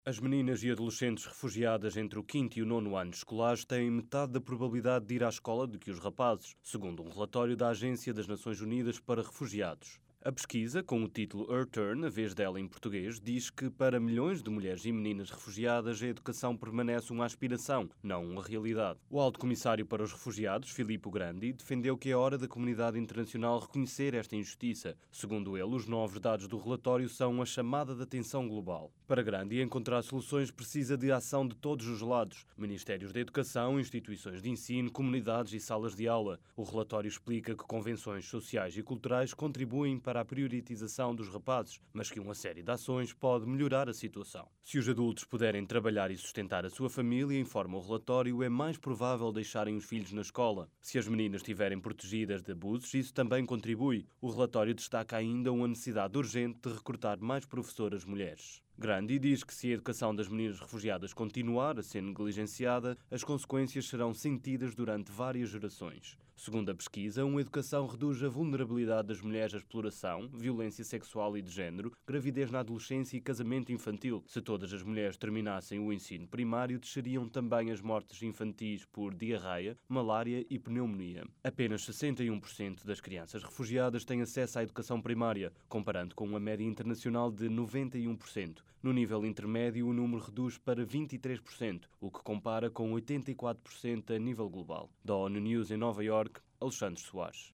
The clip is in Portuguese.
As meninas e adolescentes refugiadas entre o quinto e o nono ano escolares têm metade da probabilidade de ir à escola do que os rapazes, segundo um relatório da Agência das Nações Unidas para Refugiados. A pesquisa, com o título Her Turn, a vez dela em português, diz que para milhões de mulheres e meninas refugiadas a educação permanece uma aspiração, não uma realidade. O Alto Comissário para os Refugiados, Filippo Grandi, defendeu que é hora da comunidade internacional reconhecer esta injustiça. Segundo ele, os novos dados do relatório são a chamada de atenção global. Para Grandi, encontrar soluções precisa de ação de todos os lados: ministérios da educação, instituições de ensino, comunidades e salas de aula. O relatório explica que convenções sociais e culturais contribuem para a prioritização dos rapazes, mas que uma série de ações pode melhorar a situação. Se os adultos puderem trabalhar e sustentar a sua família, informa o relatório, é mais provável deixarem os filhos na escola. Se as meninas estiverem protegidas de abusos, isso também contribui. O relatório destaca ainda uma necessidade urgente de recrutar mais professoras mulheres. Grandi diz que se a educação das meninas refugiadas continuar a ser negligenciada, as consequências serão sentidas durante várias gerações. Segundo a pesquisa, uma educação reduz a vulnerabilidade das mulheres à exploração, violência sexual e de género, gravidez na adolescência e casamento infantil. Se todas as mulheres terminassem o ensino primário, desceriam também as mortes infantis por diarreia, malária e pneumonia. Apenas 61% das crianças refugiadas têm acesso à educação primária, comparando com uma média internacional de 91%. No nível intermédio, o número reduz para 23%, o que compara com 84% a nível global. Da ONU News em Nova Iorque, Alexandre Soares.